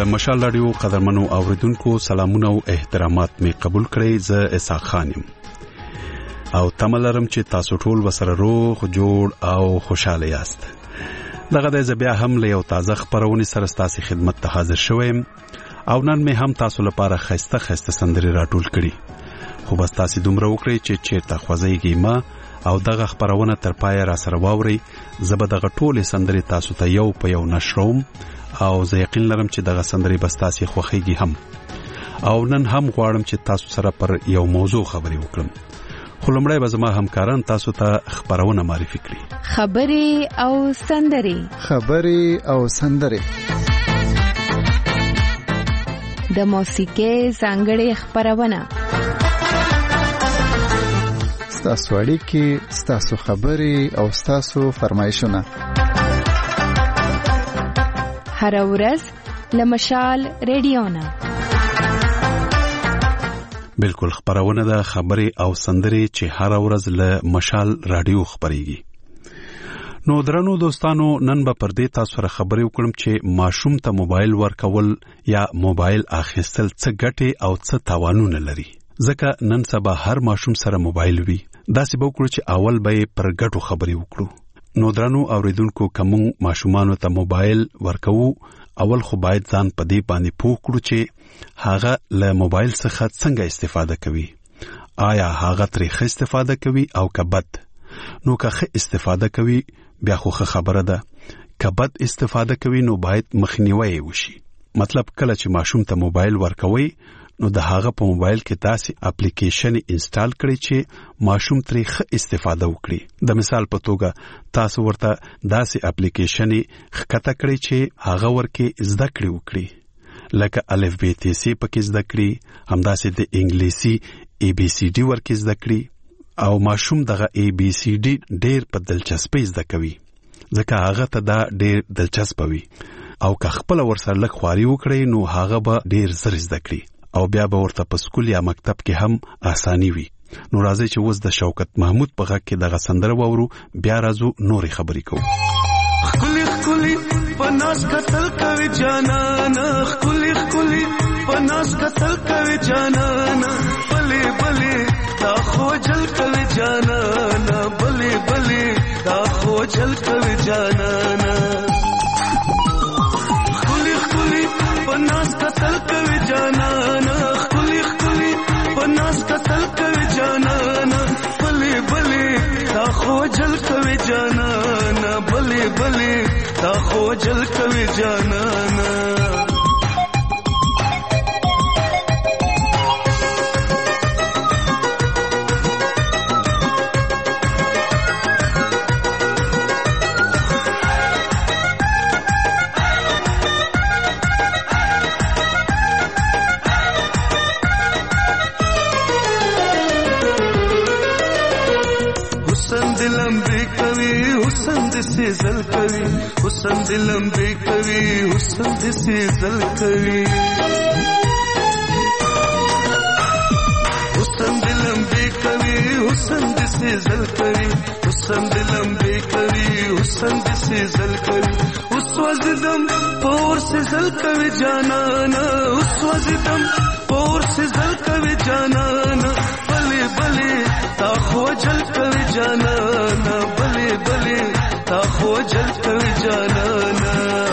د مشال رادیو قدرمنو اوریدونکو سلامونه او احترامات می قبول کړئ. زه اسحاق خان یم او تملرم چې تاسو ټول وسره روغ جوړ او خوشاله یاست. دغه د بیا هم له یو تازه خبرونه سره ستاسو خدمت ته حاضر شوم او نن می هم تاسو لپاره خسته سندري راټول کړي. خو بس تاسو دومره وکړئ چې چیرته خوځيږئ ما او دغه خبرونه تر پای را سره واوري. زبر دغه ټول سندري تاسو ته یو په یو نشروم او زه یقین لرم چې دغه سندري بس تاسو خوښيږي هم. او نن هم غواړم چې تاسو سره پر یو موضوع خبرې وکړم. خو لمړی به زما همکاران تاسو ته خبرونه معرفي کړي. خبرې او سندري د موسیقۍ ځانګړې خبرونه، ستاسو اړیکې، ستاسو خبرې او ستاسو فرمایشونه هر ورځ له مشال رادیو نه. بالکل خبرونه د خبرې او سندري چې هر ورځ له مشال رادیو خبريږي. نو درنو دوستانو، نن به پر دې تاسو سره خبرې وکړم چې ماشوم ته موبایل ورکول یا موبایل اخیستل څه ګټې او څه تاوانونه لري. ځکه نن سبا هر ماشوم سره موبایل وي. داسې به وکړو چې اول به پر ګټو خبرې وکړو. نو درنو اوریدونکو، کوم ماشومان ته موبایل ورکوو، اول خو باید ځان په دې باندې پوه کړو چې هغه له موبایل څخه څنګه استفاده کوي. آیا هغه ترې ښه استفاده کوي او که بد؟ نو که ښه استفاده کوي بیا خو ښه خبره ده. که بد استفاده کوي نو باید مخنیوی وشي. مطلب کله چې ماشوم ته موبایل ورکوي نو د هغه په موبایل کې داسې اپلیکیشن انسټال کړئ چې ماشوم ترې ښه استفاده وکړي. د مثال په توګه تاسو ورته داسې اپلیکیشن ښکته کړئ چې هغه ورکه زده کړې وکړي، لکه الف ب ت س پکې زده کړي، همداسې د انګلیسي ای بی سی ډي ورکه زده کړي. او ماشوم دغه ای بی سی ډي ډېر په دلچسپۍ زده کوي ځکه هغه ته دا ډېر دلچسپ وي. او که خپل ورسره لږ خواري وکړي نو هغه به ډېر زر زده کړي او بیا به ورته په سکول یا مکتب کې هم آسانی وي. نو راځي چې اوس د شوکت محمود په غږ کې دغه سندره واورو، بیا راځو نورې خبرې کوو. خلی پناس قتل کوي جانانا، خلی پناس قتل کوي جانانا، بلې دا خو جل کوي جانانا، بلې دا خو جل کوي جانانا. خلی پناس قتل کوي جانانا، خلی پناس قتل کوي جانانا، بلې دا خو جل کوي جانانا، بلې دا خو جل کوي جانانا. زل کوي حسن دلم بے کوي، حسن دسي زل کوي، حسن دلم بے کوي، حسن دسي زل کوي، حسن دلم بے کوي، حسن دسي زل کوي. اس وزدم پور سے زل کوي جانانا، اس وزدم پور سے زل کوي جانانا، بلې تا خو جل کوي جانانا، بلې تا خو جل کوي جانانا.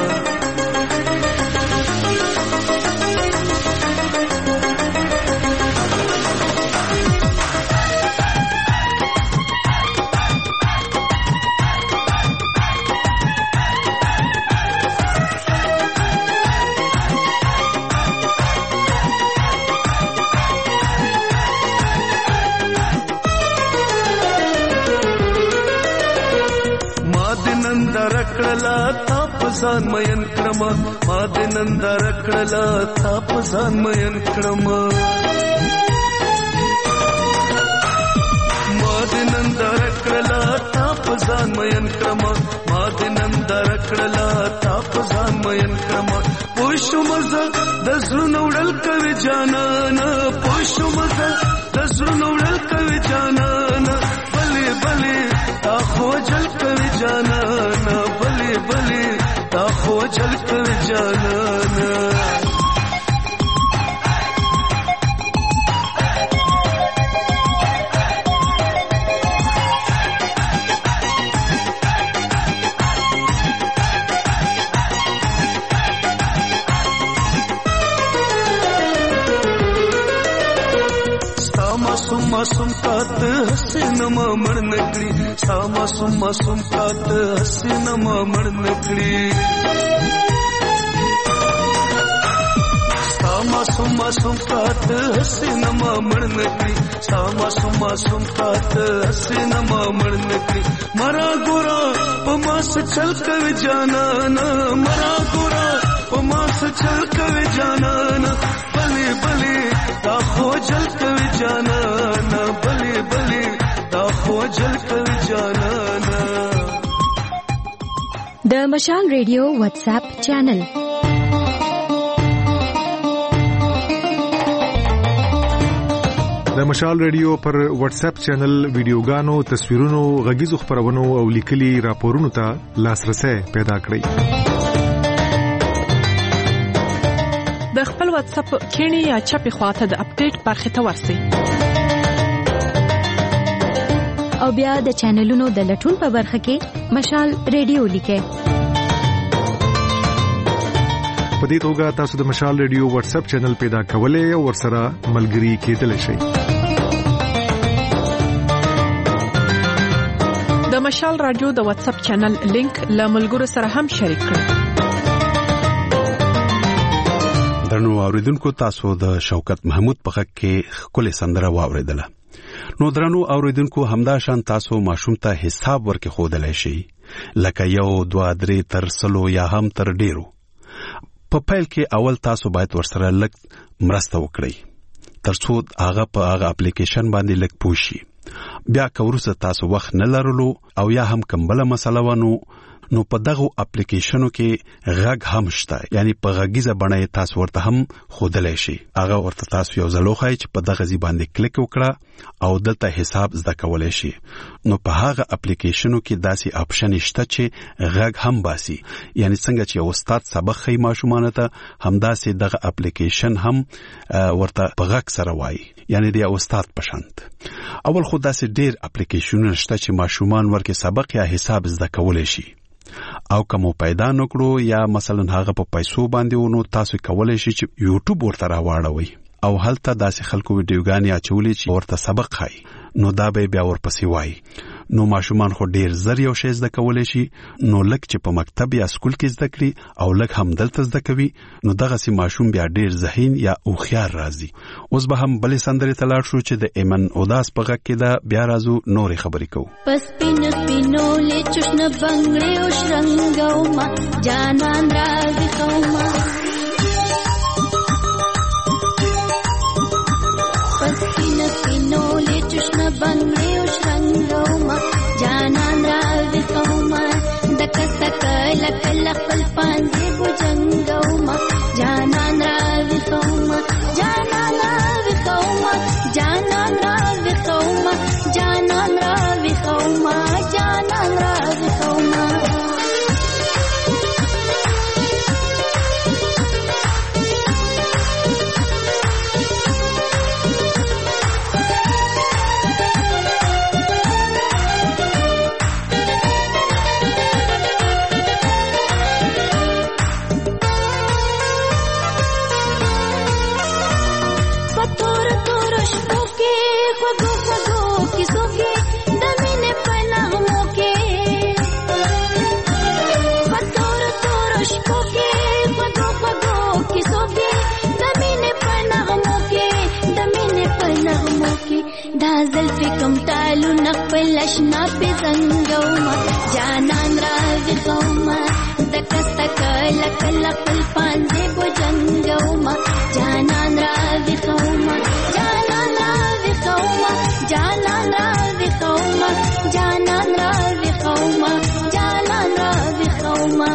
ځان مین کړم، ما د نندر کړلا تا په ځان مین کړم، ما د نندر کړلا تا په ځان مین کړم، ما د نندر کړلا تا په ځان مین کړم. پوښو مزه د زړونو وړل کوي جانانا، پوښو مزه د زړونو وړل کوي جانانا، بلې تا خو جل کوي جانانا، بلې تا خو جل کوي جانانا. मासूम कात हसीनमा मड़ नकड़ी सा मासूम कात हसीनमा मड़ नकड़ी मासूम कात हसीनमा मड़ नकड़ी सा मासूम कात हसीनमा मड़ नकड़ी मरा गोरा पमास चल कर जाना ना मरा गोरा पमास चल कर जाना ना बले बले दाखो जल कर जाना ना बले बले दाखो जल कर जाना ना द मशाल रेडियो व्हाट्सएप चैनल د مشال ریډیو پر واتس اپ چینل ویډیوګانو تصویرونو غږیزو خبرونو او لیکلي راپورونو ته لاسرسي پیدا کړئ د خپل واتس اپ کینی یا چپی خواته د اپډیټ برخه ته ورسئ او بیا د چینلونو د لټون په برخه کې مشال ریډیو لیکئ په دې توګه تاسو د مشال ریډیو واتس اپ چینل پیدا کولای او ورسره ملګري کېدلی شئ د مشال رادیو د واتس اپ چینل لینک له ملګرو سره هم شریک کړئ درنو اوریدونکو تاسو د شوکت محمود په حق کې خپل سندره واوریدله نو درنو اوریدونکو همدا شان تاسو ماشوم ته حساب ورکې خودلای شئ لکه 1 2 3 تر 100 یا هم تر ډیرو په پیل کې اول تاسو باید ورسره لږ مرسته وکړئ ترڅو هغه په هغه اپلیکیشن باندې لږ پوښي بیا کوروسه تاسو وخت نه لرلو او یا هم کومبله مسله ونه نو په دغه اپلیکیشنو کې غږ هم شته یعنی په غږیزه باندې تاسو ورته هم خودلای شئ هغه ورته تاسو یو ځلوخای چې په دغه ځی باندې کلیک وکړه او دلته حساب زده کولای شئ نو په هغه اپلیکیشنو کې داسې اپشن شته چې غږ هم باسي یعنی څنګه چې استاد سبق خي ماشومان ته همداسې دغه اپلیکیشن هم ورته په غږ سره وایي یعنی د استاد پشانت اول خو داسې ډیر اپلیکیشنونه شته چې ماشومان ورکه سبق یا حساب زده کولای شي او کوم پیدا نکړو یا مثلا هغه په پیسو باندې ونو تاسو کولای شئ چې یوټیوب ورته راوړوي او هلته داسې خلکو ویډیوګانې اچولې چې ورته سبق خای نو دا به بیا ورپسې وای نو ماشومان خو ډیر زر یو شی زده کولای شي نو لک چې په مکتب یا سکول کې زده کړي او لک هم دلته زده کوي نو دغه سي ماشوم بیا ډیر ذهین یا اوخيار راځي اوس به هم بلې سندرې تلاړ شو چې د ایمن اوداس په غږ کې دا بیا راځو نورې خبرې کوو پس پینو له چشن بنگړې او شرنګاو ما جانان راځي خوما پس پینو له چشن بنگړې او شرنګاو ما جانان راځي خوما دکس کل کل خپل پانځي بوجنګاو ما جانان راځي خوما جانان راځي خوما جانان راځي خوما جانان راځي خوما جانان راځي خوما زلفی کم تالو نقبل اشنا پی زنگوما جانان راوی خوما دکستک لکل قل پانزی بو جنگوما جانان راوی خوما جانان راوی خوما جانان راوی خوما جانان راوی خوما جانان راوی خوما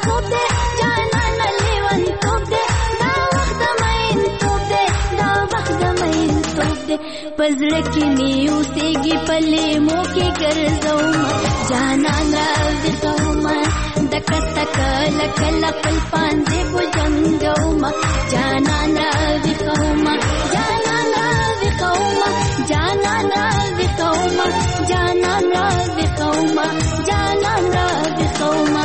خوب دے جانان لیوان توب دے دا وخت مین توب دے دا وخت مین توب دے پزړه کې مې اوسېږي پلې مو کې ګرځوم جانان راځي قوما دک تک لک لک پانځه بجنګوم جانان راځي قوما جانان راځي قوما جانان راځي قوما جانان راځي قوما جانان راځي قوما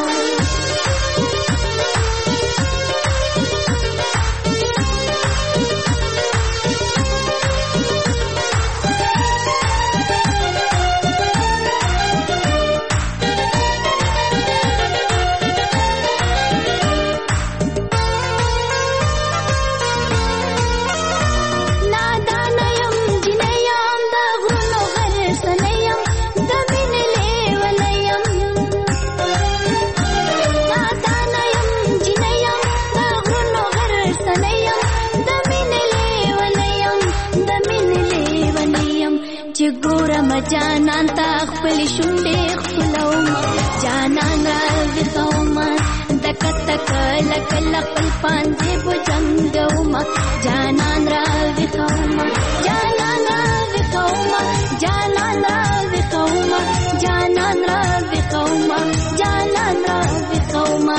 جانان تا خپل شونډې خپلوم جانان راځي قوما دک تک لک لک پانځه بجنګوم جانان راځي قوما جانان راځي قوما جانان راځي قوما جانان راځي قوما جانان راځي قوما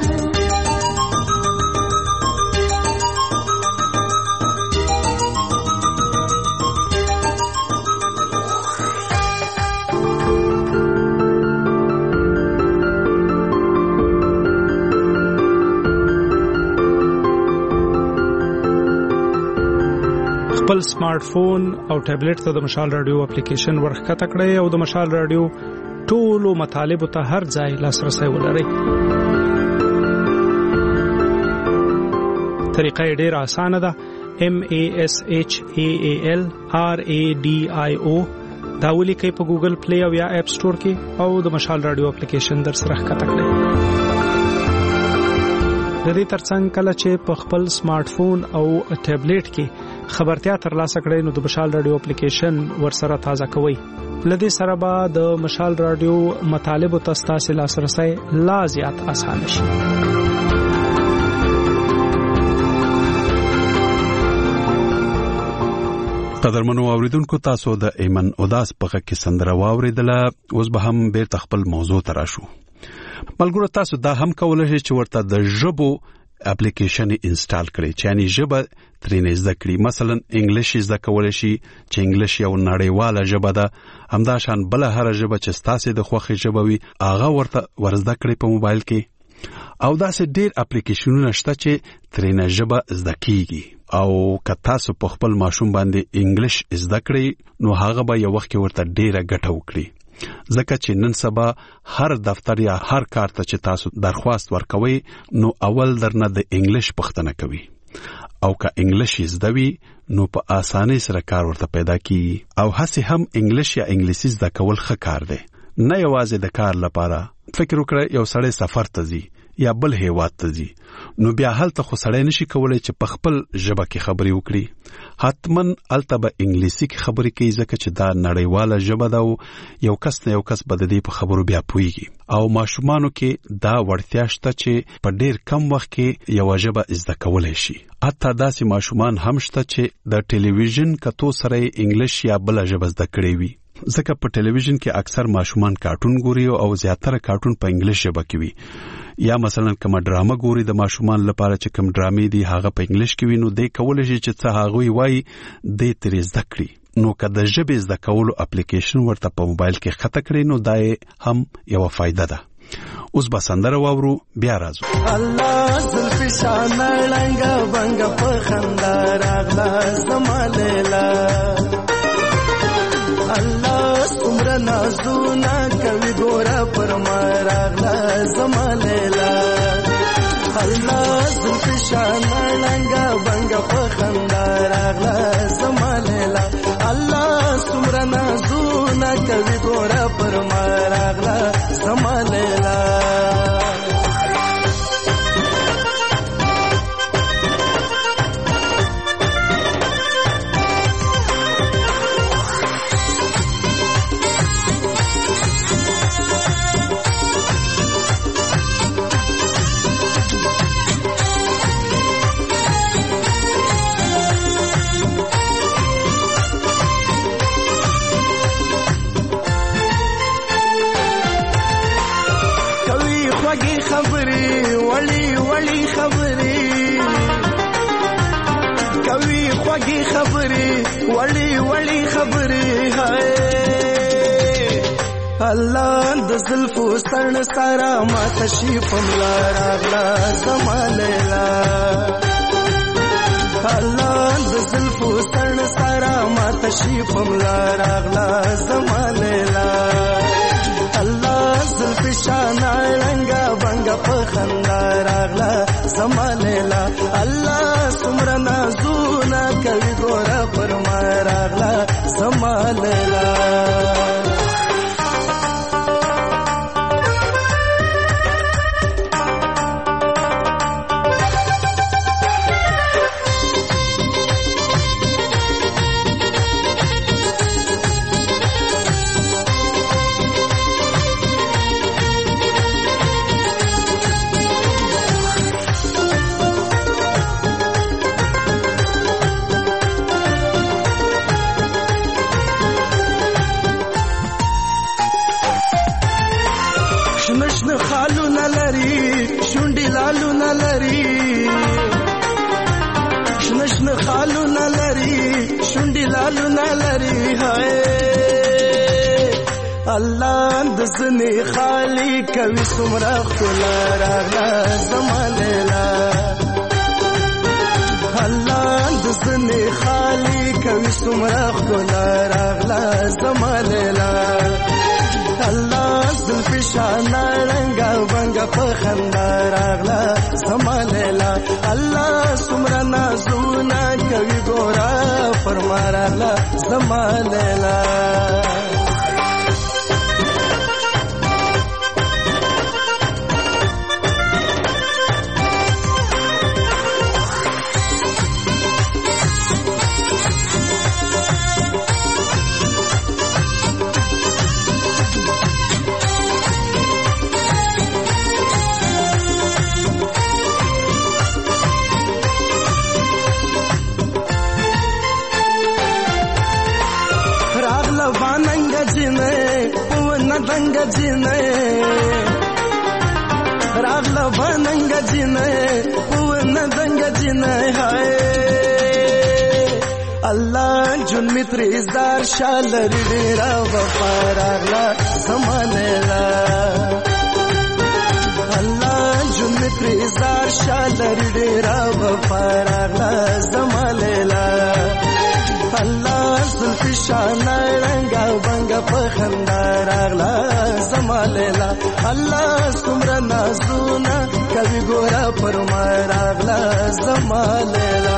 خپل سمارټ فون او ټابلیټ ته د مشال رادیو اپلیکیشن ورخکته کړئ او د مشال رادیو ټولو مطالبه ته هر ځای لاسرسي ولرئ. طریقه ډیره اسانه ده. MASHALRADIO دا ولیکئ په ګوګل پلی او یا اپ سٹور کې او د مشال رادیو اپلیکیشن در سره ښکته کړئ. د دې ترڅنګ کله چې په خپل سمارټ فون او ټابلیټ کې خبرتیا ترلاسه کړئ نو د مشال رادیو اپلیکیشن ورسره تازه کوئ. لدې سره به د مشال رادیو مطالبه تاسو لاسرسي لا زیات آسان شي. قدرمنو اوریدونکو تاسو د ایمن اوداس په کې سندره واوریدله. اوس به هم بیرته خپل موضوع ته راشو. ملګرو تاسو دا هم کولای شئ چې ورته د ژبو اپلیکیشن انسټال کړئ چې یعنی ژبه ترې زده کړئ. مثلا انګلیش زده کولای شئ چې انګلیش یو نړیواله ژبه ده. همدا شان بل هر ژبه چې تاسو د خوښې ژبه وي هغه ورته ورزده کړئ په موبایل کې. او داسې ډېر اپلیکیشنونه شته چې ترې ژبه زده کیږي. او که تاسو په خپل ماشوم باندې انګلیش زده کړئ نو هغه به یو وخت ورته ډېره ګټه وکړي. ځکه چې نن سبا هر دفتر یا هر کار ته چې تاسو درخواست ورکوي نو اول درنه د انګلیش پوښتنه کوي. او که انګلیش زده وي نو په اسانۍ سره کار ورته پیدا کیږي. او هڅه هم انګلیش یا انګلیسي زده کول ښه کار دی. نه یوازې د کار لپاره. فکر وکړئ یو سړی سفر ته ځي یا بل هیواد ته ځي نو بیا هلته خو سړی نشي کولای چې په خپل ژبه کې خبرې وکړي. حتمن هلته به انګلیسي کې خبرې کوي ځکه چې دا نړیواله ژبه ده او یو کس نه یو کس به د دې په خبرو بیا پوهیږي. او ماشومانو کې دا وړتیا شته چې په ډېر کم وخت کې یو ژبه زده کولای شي. حتی داسې ماشومان هم شته چې د ټلویزیون کتو سره انګلیش یا بل ژبه زده کړې وي. ځکه په ټلویزیون کې اکثر ماشومان کارټون ګوري او زیاتره کارټون په انګلیش ژبه کې وي. یا مثلا کوم ډرامه ګوري د ماشومان لپاره چې کوم ډرامې دي هغه په انګلیش کې وي نو دې کولای شي چې څه هغه وایي دې ترې زده کړي. نو که د ژبې زده کولو اپلیکیشن ورته په موبایل کې ښکته کړئ نو دا هم یو فائدہ ده. اوس به سندره واورو بیا راځو. الله زلفی شان لنګا بنګ په خندا راغلا زمالیلا الله څومره نازونه کوي ګوره پر ما راغلا زمالیلا الله زلفی شان لنګا بنګ په خندا راغلا زمالیلا الله څومره نازونه کوي ګوره پر ما راغلا زمالیلا خوږې خبرې وړي وړي خبرې کوي خوږې خبرې وړي وړي خبرې هاي الله د زلفو سرن سارا ما تشریف ملا راغلا زما لیلا الله د زلفو سرن سارا ما تشریف ملا راغلا زما لیلا الله زلف شانا رنگا بنگا پخندا راغلا زما لیلا الله سمرا نازونا کوي ګورا پر ما راغلا زما لیلا الله د زنی خالی کوي سمرا خلا راغلا زما لیلا الله د زنی خالی کوي سمرا خلا راغلا زما لیلا الله زلف شانا رنگا بنگا پخندا راغلا زما لیلا الله سمرا نازونا کوي ګورا فرما راغلا زما لیلا راغلا باننګ جنې پون دنګ جنې هاي الله جن متر زار شال ډېرا وفا راغلا سمانلا الله جن متر زار شال ډېرا وفا راغلا سمانلا الله زلف شانا رنگا بنگا پخندا راغلا زما لیلا الله سمرا نازونا کوي ګورا پر ما راغلا زما لیلا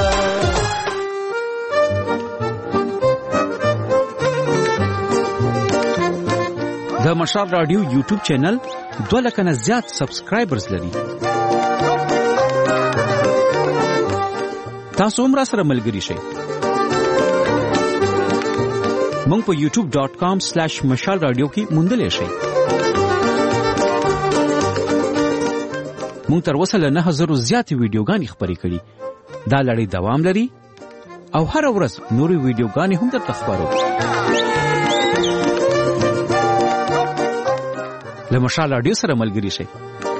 د مشال رادیو یوټیوب چینل 2 لک نه زیات سبسکرایبرز لري تاسو هم را سره ملګری شئ مونږ په youtube.com/mashalradio کې موندلې شئ مونږ تر اوسه له 9000 زیاتې ویډیوګانې خپرې کړې دا لړۍ دوام لري او هر ورځ نورې ویډیوګانې هم درته خپرو له مشال رادیو سره ملګری شئ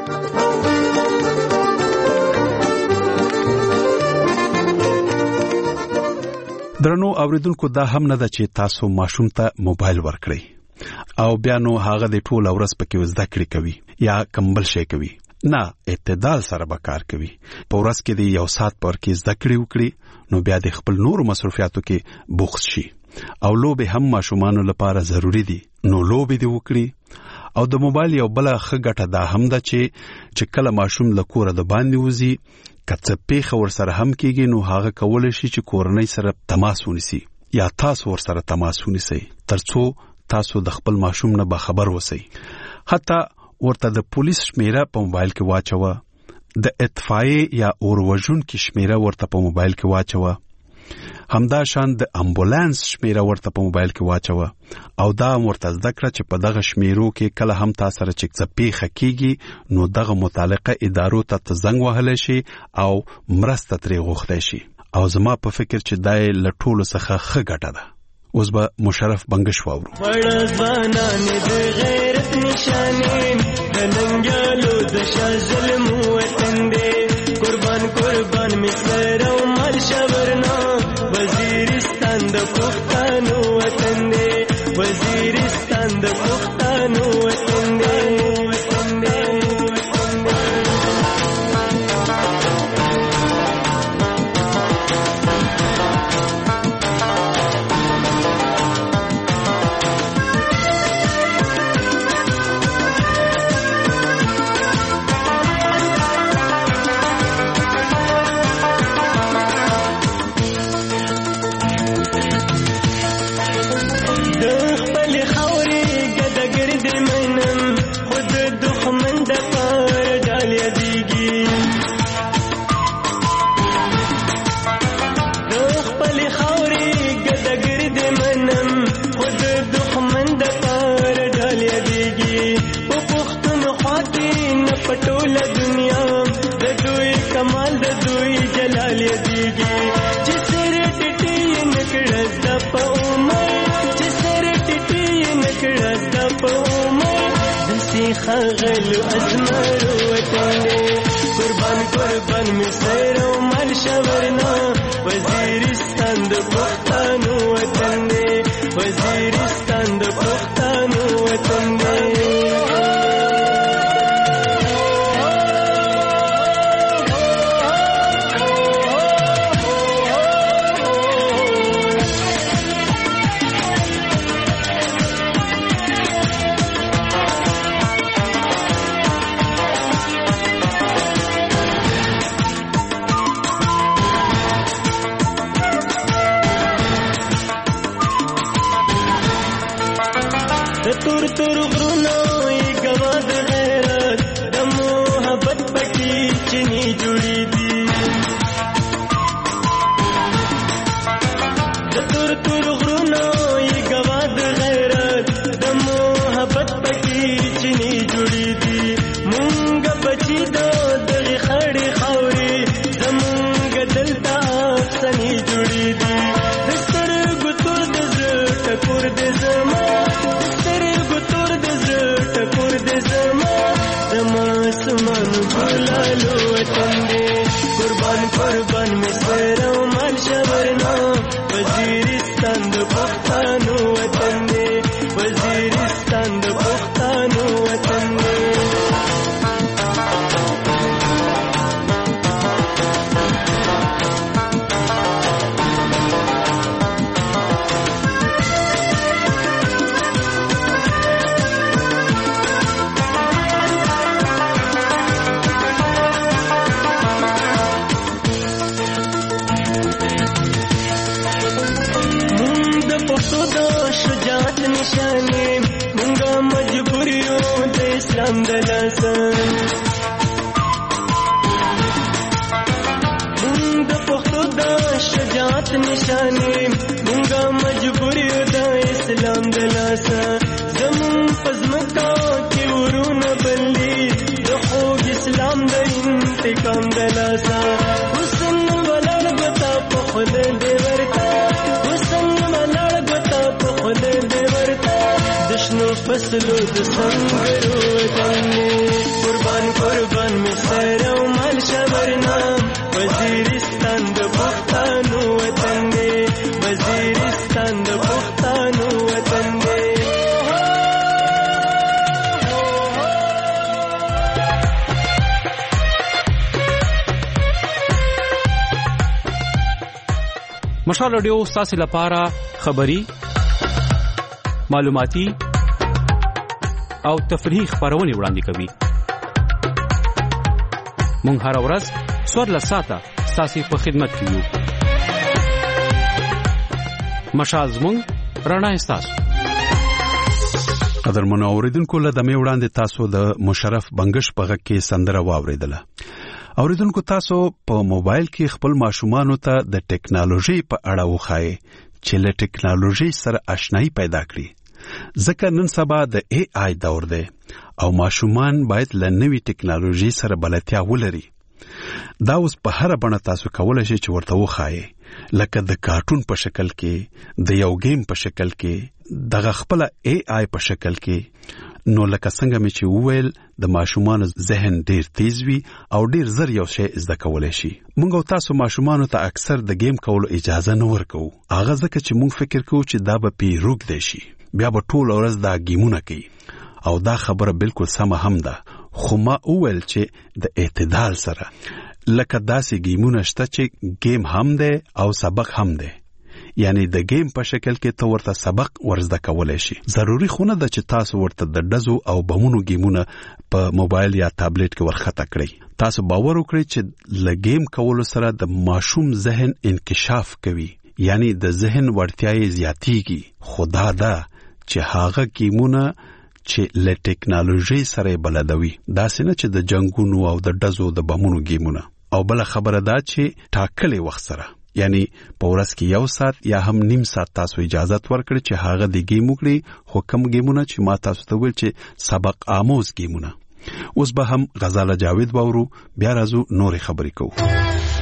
درنو اوریدونکو دا هم نه ده چې تاسو ماشوم ته موبایل ورکړئ او بیا نو هغه د ټول ورځ پکې زده کړې کوي یا کمبل شي کوي نه اعتدال سره به کار کوي په ورځ کې د یو ساعت پر کې زده کړې وکړي نو بیا د خپل نور مصرفیاتو کې بوخت شي او لوبه هم ماشومانو لپاره ضروری دي نو لوبه دی وکړي او د موبایل یو بل ښه ګټه دا هم ده چې کله ماشوم له کوره د باندې وځي کڅ پیخ ور سره هم کېږي نو هغه کول شي چې کورنۍ سره تماس ونیسي یا تاسو ور سره تماس ونیسي ترڅو تاسو د خپل ماشوم نه به خبر وسی حتی ورته د پولیس شمیره په موبایل کې واچوه د اطفائیه یا اوروژن کې شمیره ورته په موبایل کې واچوه همدا شان د امبولانس شمیره ورته په موبایل کې واچوه او دا ورته ذکر چې په دغه شمیرو کې کله هم تاسو سره چې ځپیخه کیږي نو دغه متعلقه ادارو ته زنګ وهل شي او مرسته ترې غوښتل شي او زما په فکر چې دای لټولو څخه ښه ګټه ده اوس به مشرف بنگش واورو پختون خواتی نپټول دنیا د دوی کمال د دوی جلال یادیږي چې سر ټټي نکړه د په عمر چې سر ټټي نکړه د په عمر دسي خغل ازمرو وطن قربان قربان می سر او مال شورنا وزیرستان د پښتنو وطن وزیرستان د پښتنو وطن تور تور غرونو ای گوا د غیرت د محبت پټي چني جوړي دي د تور تور غرونو ای گوا د غیرت د محبت پټي چني جوړي دي مونږ بچي دغه خړې خاورې زمونږ دلته سني جوړي دي دستر ګتور د ټکور د زما سمان ګلالو وطن دې قربان قربان می سر او مال شورنا وزیرستان د پښتنو وطن دې وزیرستان د پښتنو وطن دې نشانه مونږه مجبوریو د اسلام د لاسن مونږ د پښتو د شجاعت نشانه مونږه مجبوریو د اسلام د لاسن زمون پزمکا کې ورونه بلې د خوږ اسلام د انتقام د لاسن حسن ولر بتا په خله دی ورته حسن ولر بتا په خله دی دشنو فصلو د سنگرو وطن قربان قربان می سر او مال شورنا وزیرستان د پښتنو وطن وزیرستان د پښتنو وطن مشال رادیو ستاسو لپاره خبری معلوماتي او تفریحي خبرونه وړاندې کوي. مونږ هر ورځ څوار ساعته ستاسو په خدمت کې یو. مشال زموږ رڼا ستاسو. قدرمن اوریدونکو له دمه وړاندې تاسو د مشرف بنگش په غږ کې سندره واوریدله. اوریدونکو تاسو په موبایل کې خپل ماشومان ته د ټیکنالوژي په اړه وخایي چې له ټیکنالوژي سره آشنایی پیدا کړي. ځکه نن سبا د اے آی دور دی او ماشومان باید له نوې ټیکنالوژي سره بلدتیا ولري. دا اوس په هر بڼه تاسو کولای شئ چې ورته وخایي، لکه د کارټون په شکل کې، د یو گیم په شکل کې، دغه خپل اے آی په شکل کې. نو لکه څنګه مې چې وویل د ماشومان ذهن ډیر تیز وي او ډیر زر یو شی زده کولای شي. موږ او تاسو ماشومان ته اکثر د گیم کولو اجازه نه ورکو. هغه ځکه چې موږ فکر کوو چې دا به پی روګ دی شي، بیا به ټول ورځ دا گیمونه کوي. او دا خبره بالکل سمه هم ده، خو ما وویل چې د اعتدال سره، لکه داسې گیمونه شته چې گیم هم دی او سبق هم دی. یعنی د گیم په شکل کې ته ورته سبق ورزده کولای شي. ضروری خو نه ده چې تاسو ورته د ډزو او بمونو گیمونه په موبایل یا ټابلیټ کې ورخطا کړئ. تاسو باور وکړئ چې له گیم کولو سره د ماشوم ذهن انکشاف کوي، یعنی د ذهن وړتیاوې زیاتېږي. خدا دا چې هغه گیمونه چې له ټیکنالوژي سره بلدوي، داسې نه چې د جنگونو او د ډزو د بمونو گیمونه. او بل خبره دا چې ټاکلې وخت سره، یعنی په ورځ کې یو ساعت یا هم نیم ساعت تاسو اجازه ورکړئ چې هغه د گیم وکړي. خو کوم گیمونه چې ما تاسو ته ویل چې سبق آموز گیمونه. اوس به هم غزاله جاوید باورو بیا راځو نورې خبرې کوو.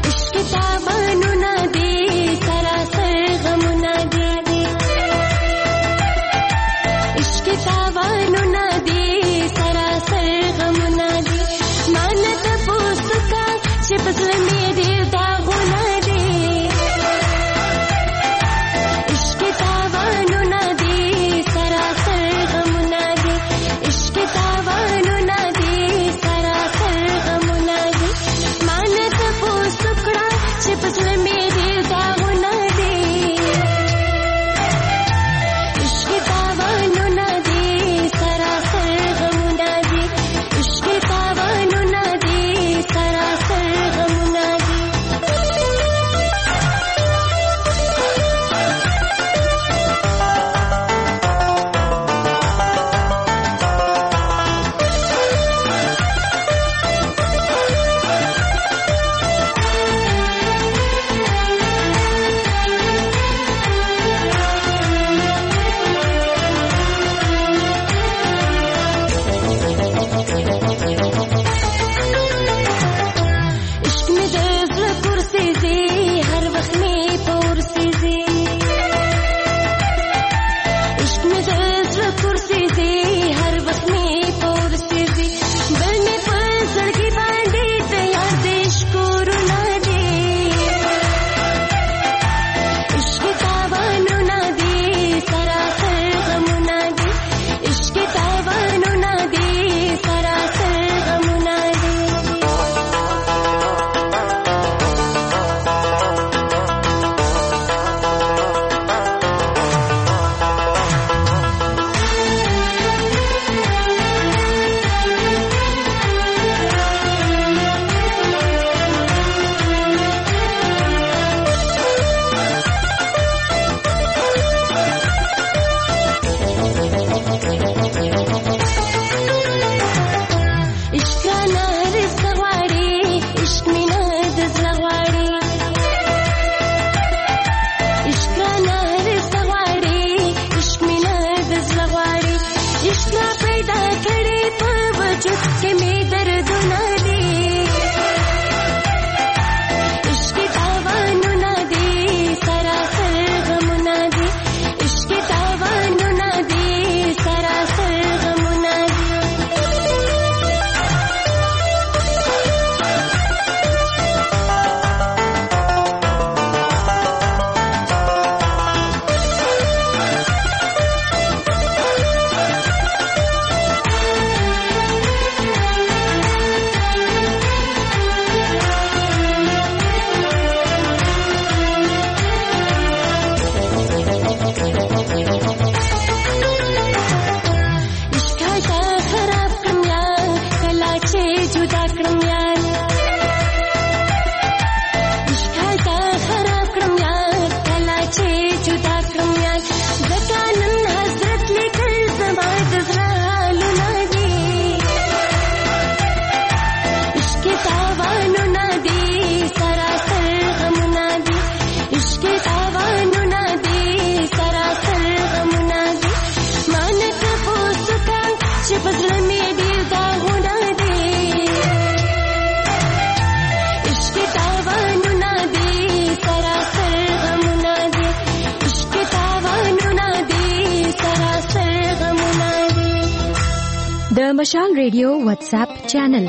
مشال ریډیو واتس اپ چینل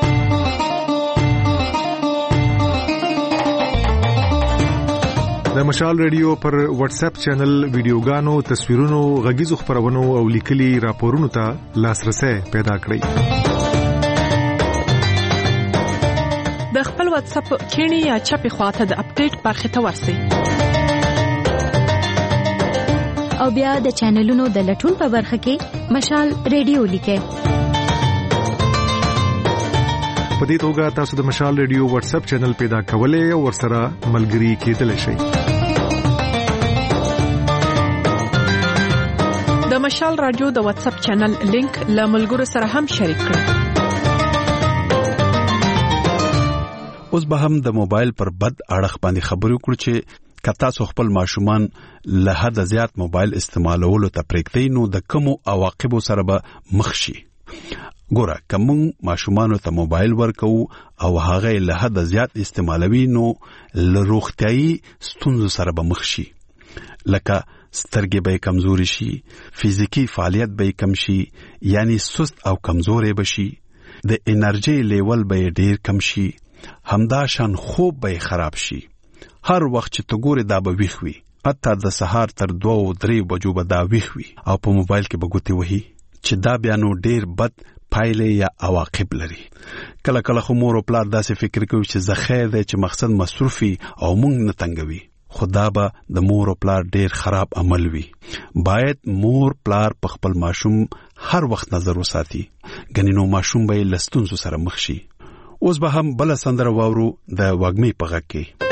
د مشال ریډیو پر واتس اپ چینل ویډیوګانو تصویرونو غږیزو خبرونو او لیکلي راپورونو ته لاسرسي پیدا کړئ. د خپل واتس اپ کینی یا چپی خواته د اپډیټ برخه ته ورسئ او بیا د چینلونو د لټون په برخه کې مشال ریډیو لیکئ. په دې توګه تاسو د مشال ریډیو واتس اپ چینل پیدا کولای او ورسره ملګري کېدلی شئ. د مشال رادیو د واتس اپ چینل لینک له ملګرو سره هم شریک کړئ. اوس به هم د موبایل پر بد اړخ باندې خبرې وکړو چې کتا څو خپل ماشومان له حد زیات موبایل استعمالولو ته پرېږدي نو د کومو عواقبو سره به مخ شي. ګوره کوم ماشومان ته موبایل ورکو او هغه له حد زیات استعمالوي نو له روغتيایي ستونزو سره به مخ شي، لکه سترګې به کمزوري شي، فزیکی فعالیت به کم شي، یعنی سست او کمزوري بشي، د انرژي لیول به ډیر کم شي، همدا شان خوب به خراب شي. هر وخت چې تو ګوري دا به ویښ وي، حتی د سهار تر 2-3 بجو به دا ویښ وي او په موبایل کې به ګوتې وهي چې دا بیا نو ډیر بد پایلې یا عواقب لري. کله کله خو مور او پلار داسې فکر کوي چې زه خیر دی چې مقصد مصروفي او مونږ نه تنګوي، خدا به د مور او پلار ډیر خراب عمل وي. باید مور پلار په خپل ماشوم هر وخت نظر وساتي، ګنې نو ماشوم به له ستونزو سره مخ شي. اوس به هم بل سندره واورو د وږمې په غږ کې.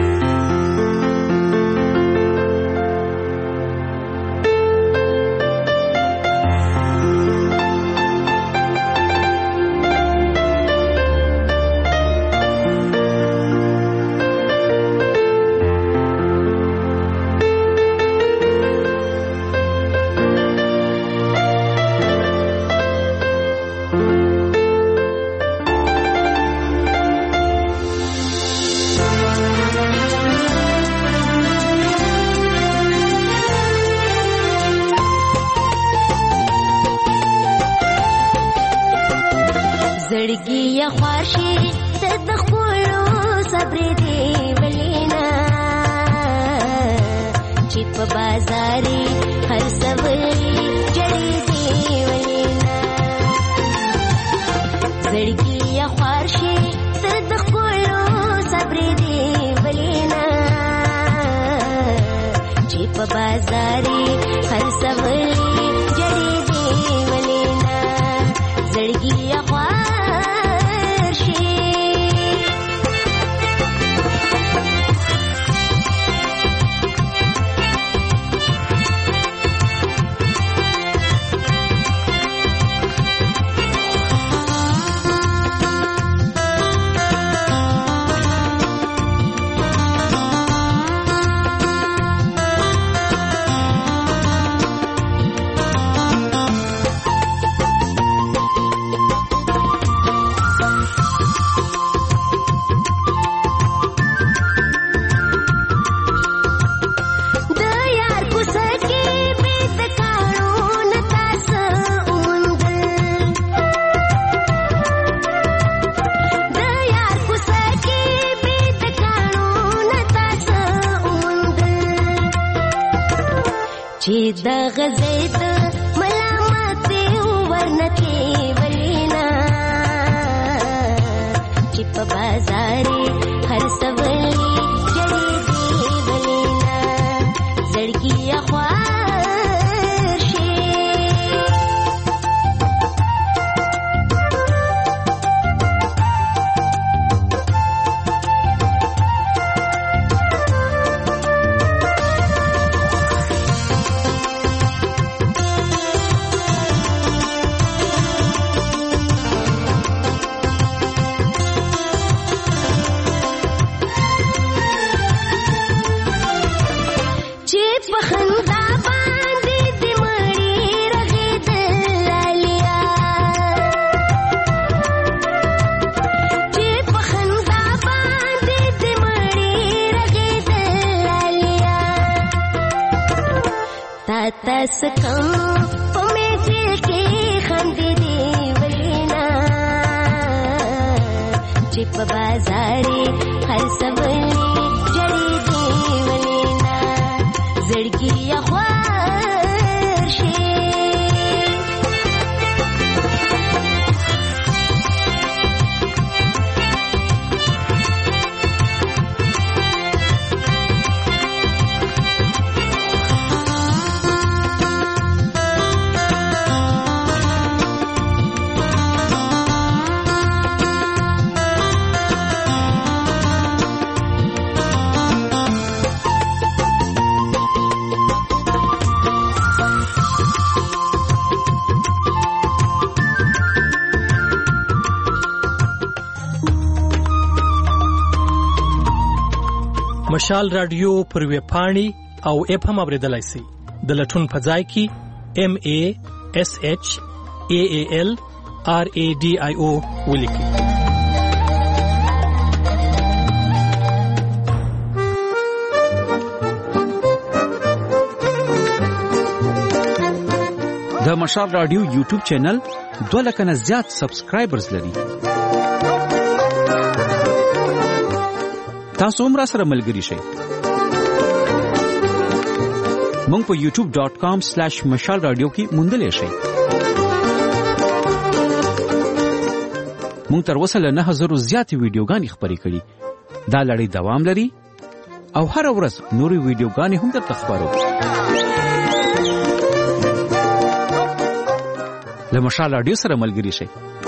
دا غزیت ملامت ورنته ولینا چې په بازارې هر سوالي جړې دی ولینا زړګي اخوار شي. تاسکم پمې دل کې خندې دی ولینا چې په بازارې هر سوالي جړې دی ولینا زړګي اخوار شي. مشال رادیو پر ویب پاڼې او اپ هم اوریدلای شئ. د لټون په ځای کې MASHALRADIO ولیکئ. د مشال رادیو یوټیوب چینل 2 لک نه زیات سبسکرایبرز لري. تاسو هم را سره ملګري شئ. مونږ په youtube.com/mashalradio کې موندلې شئ. مونږ تر اوسه له 9000 زیاتې ویډیوګانې خپرې کړې. دا لړۍ دوام لري او هر ورځ نورې ویډیوګانې هم درته خپرو. له مشال رادیو سره ملګري شئ.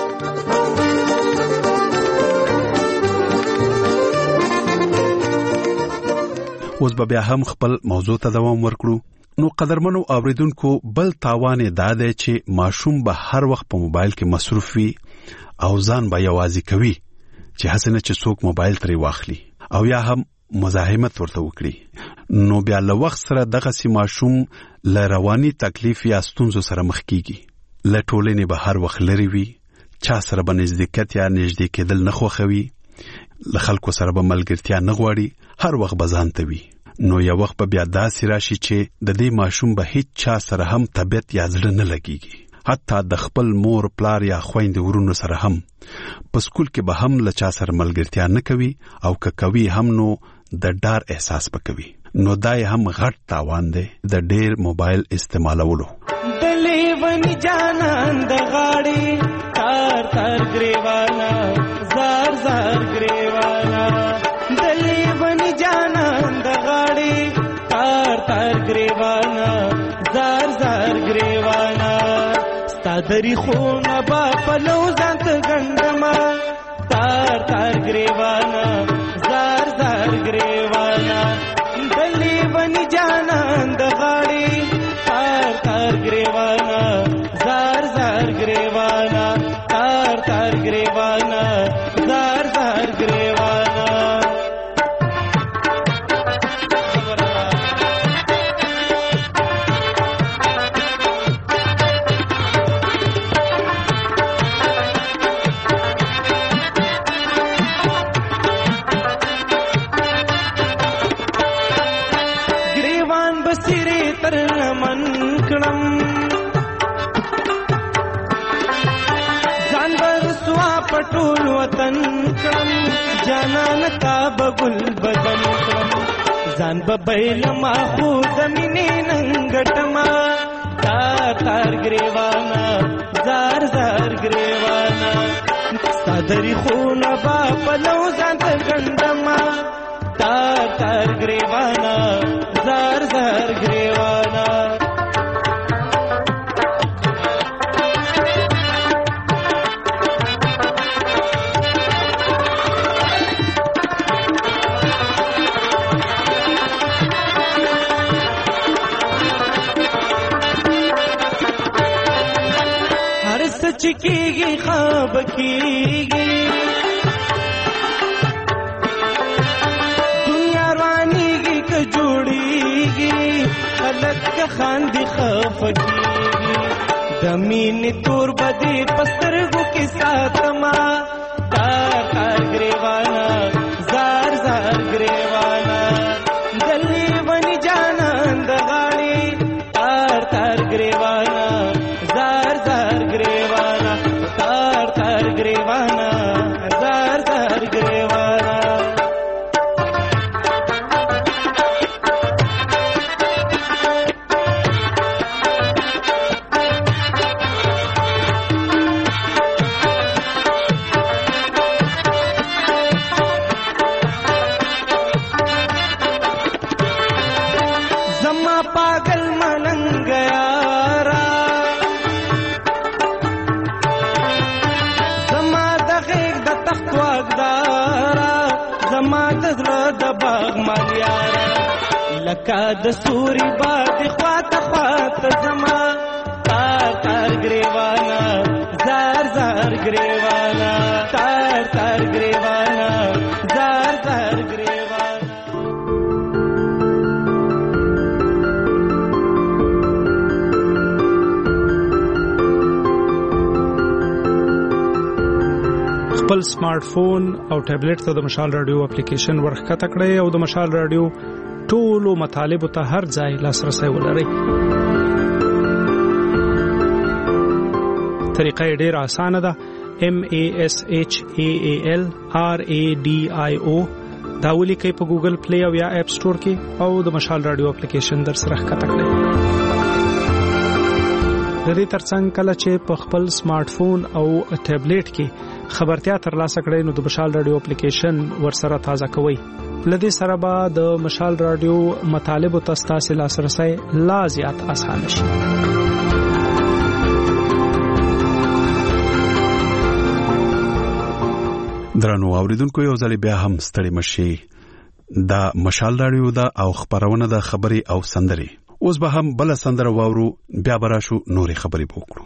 اوس به بیا هم خپل موضوع ته دوام ورکړو. نو قدرمنو اوریدونکو، بل تاوان دا دی چې ماشوم به هر وخت په موبایل کې مصروف وي او ځان به یوازې کوي چې حسنه چې څوک موبایل ترې واخلي او یا هم مزاحمت ورته وکړي. نو بیا له وخت سره دغه سي ماشوم له رواني تکلیف یا ستونزو سره مخ کیږي. له ټولنې به هر وخت لري وي، چا سره به نزدېکت یا نږدې کېدل نه خوښوي، له خلکو سره به ملګرتیا نه غواړي، هر وخت به ځان ته وي. نو یو وخت به بیا داسې راشي چې د دې ماشوم به هیڅ چا سره هم طبیعت یا زړه نه لګيږي. حتی د خپل مور پلار یا خويندې ورونو سره هم په سکول کې به هم له چا سره ملګرتیا نه کوي او که کوي هم نو د ډار احساس وکوي. نو دای هم غټ تاوان دی د ډیر موبایل استعمالولو. دلی ونی جانان د غاړي تار تار گریوانا زار زار گریوانا. دلی ونی جانان د غاړي تار تار گریوانا زار زار گریوانا. ستادری خونه با پلو ځانت ګندما تار تار گریوانا زار زار گریوانا. دلی ونی جانان د غاړي تار تار گریوانا زار زار گریوانا تار تار گریوانا زار زار گریوانا. پټول وطن کم جانان کا بغل بدن کم ځان ببیل ما خو زمینې ننګټما تار تار گریوانا زار زار گریوانا. ستادری خونه با پلو ځان ته ګندما تار تار گریوانا زار زار گریوانا. چکیږي خواب کیږي دنیا روانيږي که جوړيږي خلک خاندي خفقيږي د مینې تور بدی پسترګو کې ساتما تار تار گریوانا زار زار گریوانا. دلی ونی جانان د غاړي تار تار گریوانا زار زار گریوانا تار تار گریوانا زار زار گریوانا. زما پاگل ملنگ یارا زما د غیږ د تخت واګدارا زما د زړه د باغ مال یارا لکه د سوري باد خواته خواته زما تار تار گریوانا زار زار گریوانا تار تار گریوانا زار زار گریوانا. خپل سمارټ فون او ټابلیټ ته د مشال رادیو اپلیکیشن ورخکته کړئ او د مشال رادیو ټولو مطالبه ته هر ځای لاسرسي ولرئ. طریقه ډیره اسانه ده. MASHALRADIO دا ولیکئ په ګوګل پلی او یا اپ سٹور کې او د مشال رادیو اپلیکیشن در سره ښکته کړئ. د دې ترڅنګ کله چې په خپل سمارټ فون او ټابلیټ کې خبرتیا ترلاسه کړئ نو د مشال رادیو اپلیکیشن ورسره تازه کوئ. لدې سره به د مشال رادیو مطالبه تاسو لاسرسي لا زیات آسان شي. درنو اوریدونکو یو ځل بیا هم ستړي مشي دا مشال رادیو دا او خبرونه د خبري او سندري. اوس به هم بل سندره واورو بیا براشو نوري خبري وکړو.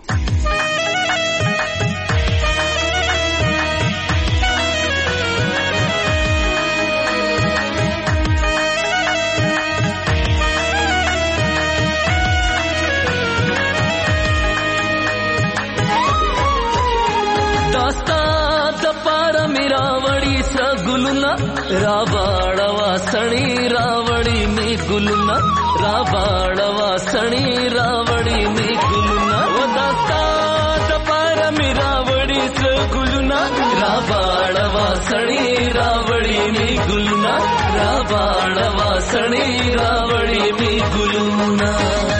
रावाड़वा सणी रावड़ी में गुलना रावाड़वा सणी रावड़ी में गुलना वो दास्ता दपार में रावड़ी से गुलना रावाड़वा सणी रावड़ी में गुलना रावाड़वा सणी रावड़ी में गुलना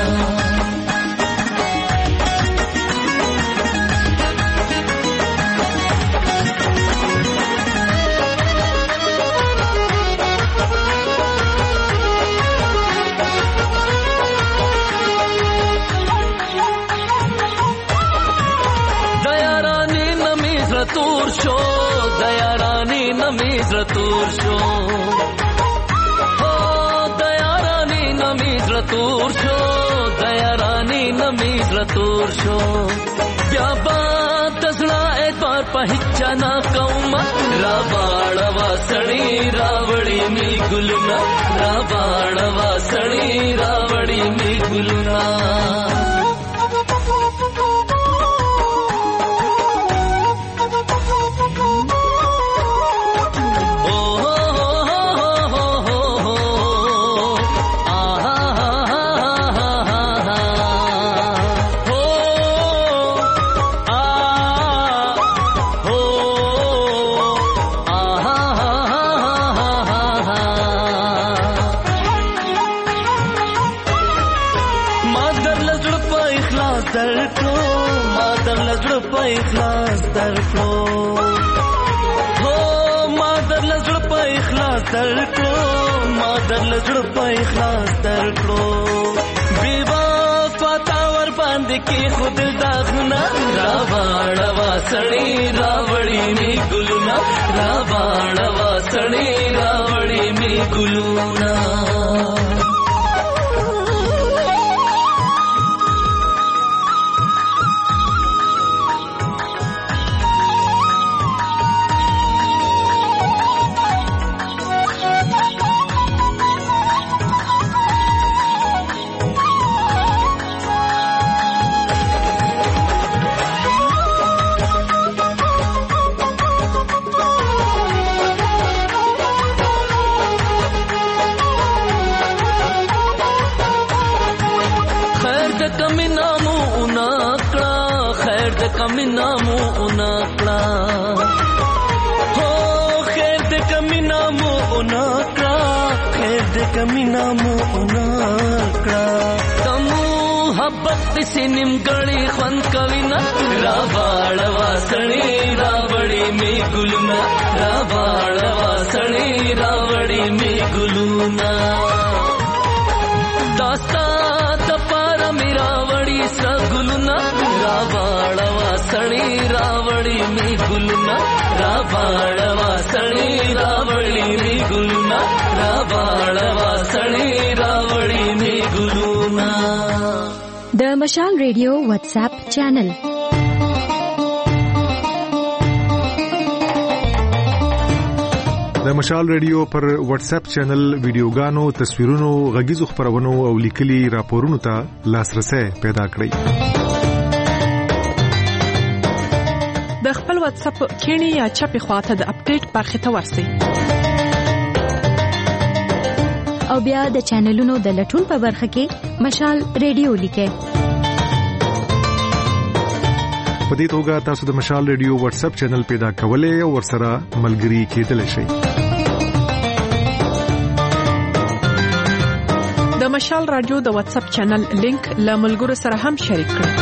दयारानी नमीज रतूर शो हो दयारानी नमीज रतूर शो दयारानी नमीज रतूर शो ब्याबा तसड़ा एक बार पहिचा ना कौमा रावाड़वा सड़ी रावड़ी में गुलना रावाड़वा सड़ी रावड़ी में गुलना मादर लजड़ पे इखलास दरकड़ो बेवा फातावर बांध के खुद दागना रावाड़वा सड़ी रावड़ी में गुलना रावाड़वा सड़ी रावड़ी में गुलना से निमगढ़ी खन कविना रावाड़वा सड़ी रावड़ी में गुलना रावाड़वा सड़ी रावड़ी में गुलना दास्ता दपार में रावड़ी सा गुलना रावाड़वा सड़ी रावड़ी में गुलना रावाड़वा सड़ी रावड़ी में गुलना रावाड़वा सड़ी रावड़ी में गुलना د مشال ریډیو واتس اپ چینل د مشال ریډیو پر واتس اپ چینل ویډیوګانو تصویرونو غږیزو خبرونو او لیکلي راپورونو ته لاسرسي پیدا کړئ. د خپل خپل واتس اپ کینی یا چپی خواته د اپډیټ برخه ته ورسی او بیا د چینلونو د لټون په برخه کې مشال ریډیو لیکه. په دې توګه تاسو د مشال ریډیو واتس اپ چینل پیدا کولای او ورسره ملګري کېدلی شئ. د مشال رادیو د واتس اپ چینل لینک له ملګرو سره هم شریک کړئ.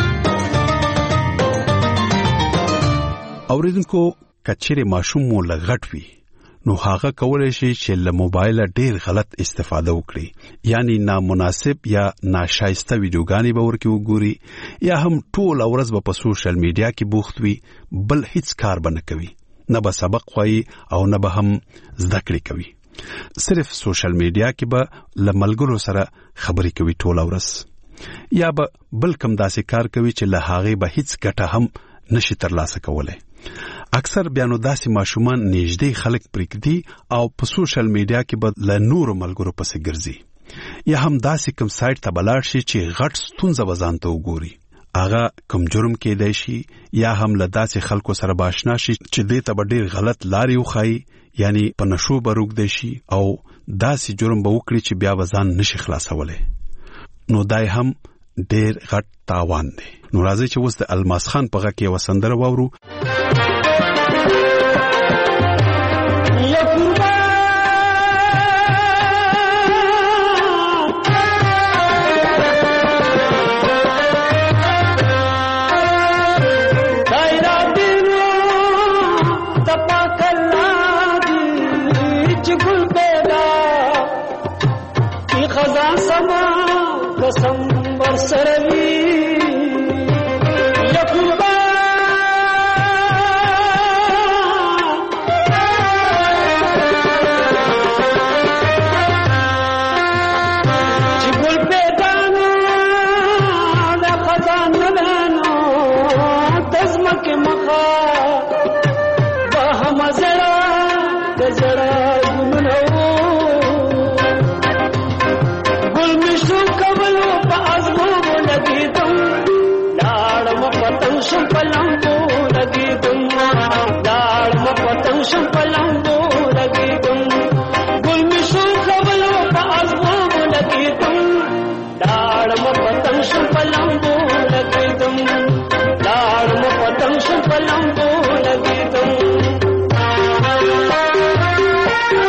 اوریدونکو کچېره ماشوم مو لغټ وي نو هغه کولای شي چې له موبایل ډیر غلط استفاده وکړي، یعنی نامناسب یا ناشایسته ویډیوګانې به ورکې وګوري یا هم ټول ورځ به په سوشل میډیا کې بوخت وي، بل هیڅ کار به نه کوي، نه به سبق وایي او نه به هم زده کړې کوي، صرف سوشل میډیا کې به له ملګرو سره خبرې کوي ټول ورځ، یا به بل کم داسې کار کوي چې له هغې به هیڅ ګټه هم نشي ترلاسه کولای. اکثر بیانو داسې ماشومان نږدې خلک پرېږدي او په سوشل میډیا کې به له نورو ملګرو پسې ګرځي، یا هم داسې کوم سایټ ته بلاړ شي چې غټ ستونزه به ځان ته وګوري، هغه کوم جرم کېدی شي، یا هم له داسې خلکو سره به اشنا شي چې دې ته به ډېر غلط لارې وښایي، یعنی په نشو به روږدی شي او داسې جرم به وکړي چې بیا به ځان نشي خلاصولی. نو دای هم ډېر غټ تاوان دی. نو راځئ چې اوس د الماس خان په غږ کې یوه سندره واورو. December Saravi Yakuba Chibul Pedana Da Khazan Nano Tazmak Makha Bahamazara Dazara Gumno Shampalambo lagidum dar ma patang shampalambo lagidum gulmishu khabalo pa azbo lagidum dar ma patang shampalambo lagidum dar ma patang shampalambo lagidum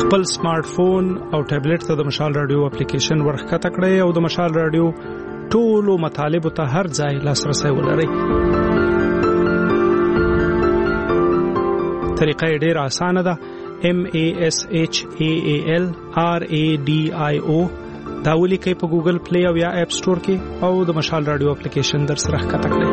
خپل سمارټ فون او ټابلیټ ته د مشال رادیو اپلیکیشن ورخکته کړئ او د مشال رادیو ټولو مطالبه ته هر ځای لاسرسي ولرئ. طریقه ډیره اسانه ده. MASHALRADIO دا ولیکئ په ګوګل پلی او یا اپ سٹور کې او د مشال رادیو اپلیکیشن در سره ښکته کړئ.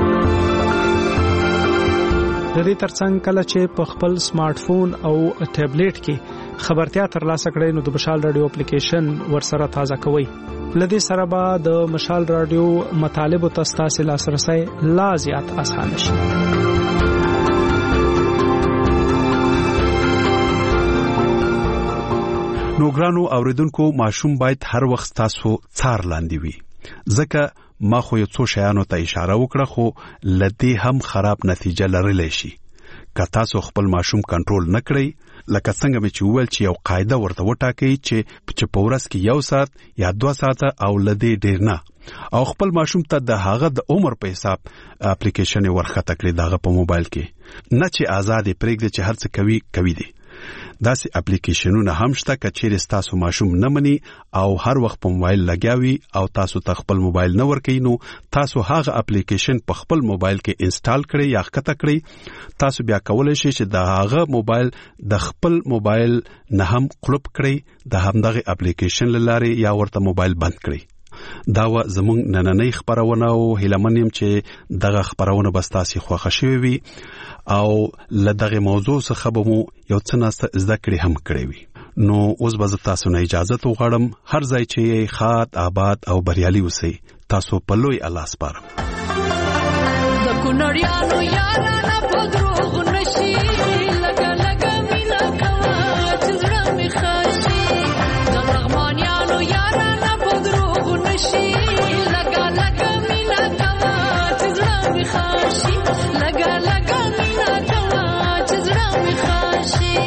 د دې ترڅنګ کله چې په خپل سمارټ فون او ټابلیټ کې خبرتیا ترلاسه کړئ نو د مشال رادیو اپلیکیشن ورسره تازه کوئ. لدې سره به د مشال رادیو مطالبه تاسو لاسرسي لا زیات آسان شي. نو ګرانو اوریدونکو ماشوم باید هر وخت تاسو څار لاندې وي. ځکه ما خو یو څو شیانو ته اشاره وکړه خو لدې هم خراب نتیجه لرلی شي. که تاسو خپل ماشوم کنټرول نکړئ لکه څنګه مې چې وویل چې یو قاعده ورته وټاکئ چې په ورځ کې 1 ساعت یا 2 ساعته او لدې ډیر نه او خپل ماشوم ته د هغه د عمر په حساب اپلیکیشن ورخته کړئ دغه په موبایل کې نه چې آزاد پرېږدئ چې هر څه کوي دي. داسې اپلیکیشنونه هم شته چې تاسو ماشوم نه مني او هر وخت په موبایل لګیاوي او تاسو ته خپل موبایل نه ورکړي نو تاسو هغه اپلیکیشن په خپل موبایل کې انسټال کړئ یا ښکته کړئ. تاسو بیا کولای شئ چې د هغه موبایل د خپل موبایل نه هم قلب کړئ د همدغه اپلیکیشن لاره یا ورته موبایل بند کړئ. دا زموږ نننۍ خبرونه او هیلمنیم چې دغه خبرونه بس تاسو خوښ شوي وي او لدغه موضوع څخه به مو یو څه ناسته زده کړې هم کړې وي. نو اوس به تاسو نه اجازه وغواړم هر ځای چې خاط آباد او بریالي اوسئ. تاسو په لوی الله سپارم. د کونړیانو یارانه په دروغ نشي لګا مینا کوا چې زړه می خاشي. د لغمانیانو یارانه په دروغ نشي لګا مینا کوا چې زړه می خاشي. لګا مینا کوا چې زړه می خاشي.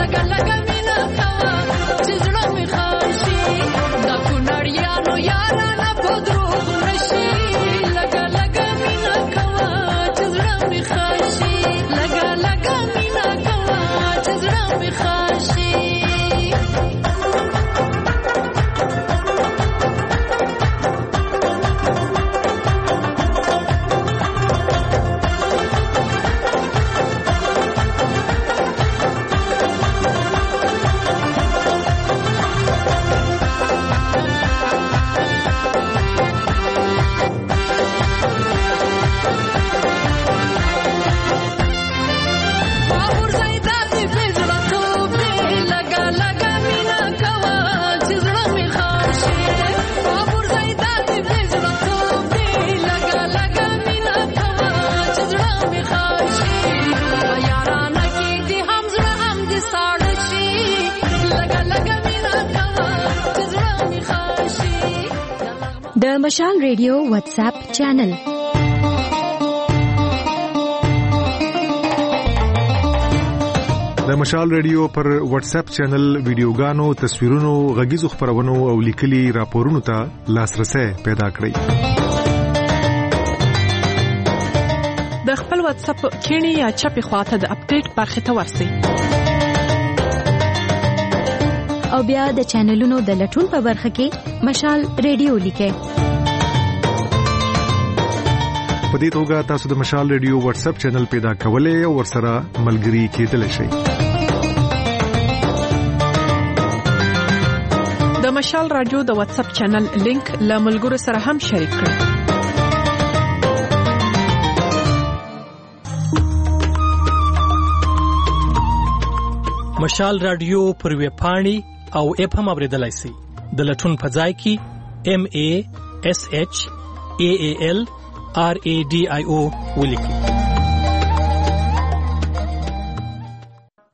لګا لګا مینا کوا چې زړه می خاشي دا کونړیانو یارانه په دروغ نشي لګا لګا مینا کوا چې زړه می خاشي لګا لګا مینا کوا چې زړه می خاشي د مشال ریډیو واتس اپ چینل د مشال ریډیو پر واتس اپ چینل ویډیوګانو تصویرونو غږیزو خبرونو او لیکلي راپورونو ته لاسرسي پیدا کړئ د خپل واتس اپ کینی یا چپی خواته د اپډیټ برخه ته ورسی او بیا د چینلونو د لټون په برخه کې مشال ریډیو لیکه په دې توګه تاسو د مشال ریډیو واتس اپ چینل پیدا کولای او ورسره ملګري کېدلی شئ د مشال رادیو د واتس اپ چینل لینک له ملګرو سره هم شریک کړئ مشال رادیو پر ویب پاڼې او اپ هم اوریدلای شئ د لټون په ځای کې MASHAALRADIO ولیکئ